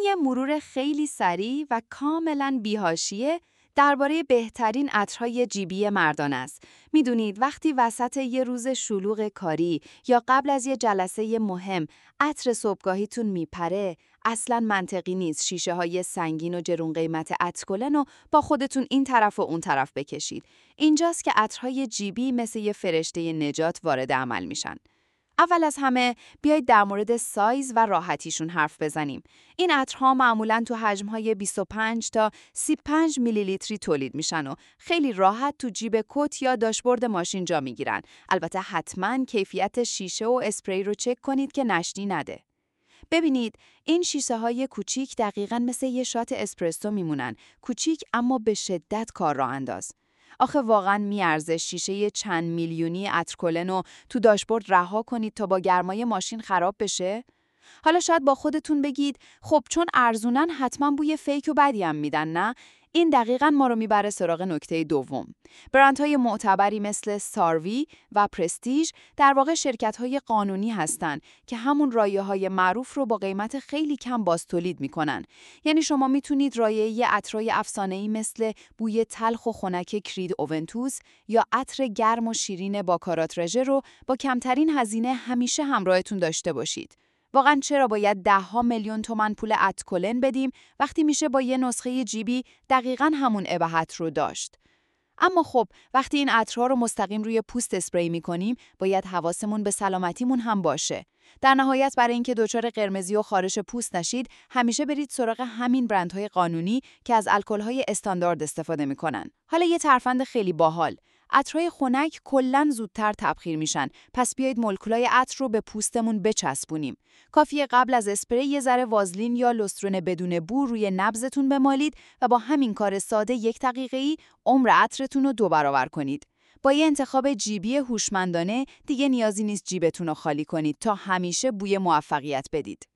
یه مرور خیلی سریع و کاملاً بی‌حاشیه درباره بهترین عطرهای جیبی مردان است. میدونید وقتی وسط یه روز شلوغ کاری یا قبل از یه جلسه مهم عطر صبحگاهیتون میپره، اصلاً منطقی نیست شیشه‌های سنگین و جرون قیمت اتکلن و با خودتون این طرف و اون طرف بکشید. اینجاست که عطرهای جیبی مثل یه فرشته نجات وارد عمل میشن. اول از همه بیایید در مورد سایز و راحتیشون حرف بزنیم. این عطرها معمولاً تو حجم‌های 25 تا 35 میلی لیتری تولید میشن و خیلی راحت تو جیب کت یا داشبورد ماشین جا میگیرن. البته حتماً کیفیت شیشه و اسپری رو چک کنید که نشتی نده. ببینید این شیشه‌های کوچیک دقیقاً مثل یه شات اسپرسو میمونن. کوچیک اما به شدت کار راه انداز. آخه واقعاً میارزه شیشه چند میلیونی عطرکلن رو تو داشبورد رها کنید تا با گرمای ماشین خراب بشه؟ حالا شاید با خودتون بگید خب چون ارزونن حتما بوی فیک و بدی هم میدن، نه؟ این دقیقاً ما رو میبره سراغ نکته دوم. برندهای معتبری مثل ساروی و پرستیژ در واقع شرکت‌های قانونی هستن که همون رایه‌های معروف رو با قیمت خیلی کم بازتولید میکنن. یعنی شما میتونید رایحه عطرای افسانه‌ای مثل بوی تلخ و خنک کرید اوونتوس یا عطر گرم و شیرین باکارات رژه رو با کمترین هزینه همیشه همراهتون داشته باشید. واقعا چرا باید 10 میلیون تومان پول اتکلن بدیم وقتی میشه با یه نسخه جیبی دقیقاً همون اباحت رو داشت؟ اما خب وقتی این عطرها رو مستقیم روی پوست اسپری می‌کنیم، باید حواسمون به سلامتیمون هم باشه. در نهایت برای اینکه دچار قرمزی و خارش پوست نشید، همیشه برید سراغ همین برندهای قانونی که از الکل‌های استاندارد استفاده می‌کنن. حالا یه ترفند خیلی باحال. عطرهای خنک کلاً زودتر تبخیر میشن، پس بیایید مولکولای عطر رو به پوستمون بچسبونیم. کافیه قبل از اسپری یه ذره وازلین یا لوسترون بدون بو روی نبضتون بمالید و با همین کار ساده 1 دقیقه‌ای عمر عطرتون رو 2 برابر کنید. با یه انتخاب جیبی هوشمندانه دیگه نیازی نیست جیبتون رو خالی کنید تا همیشه بوی موفقیت بدید.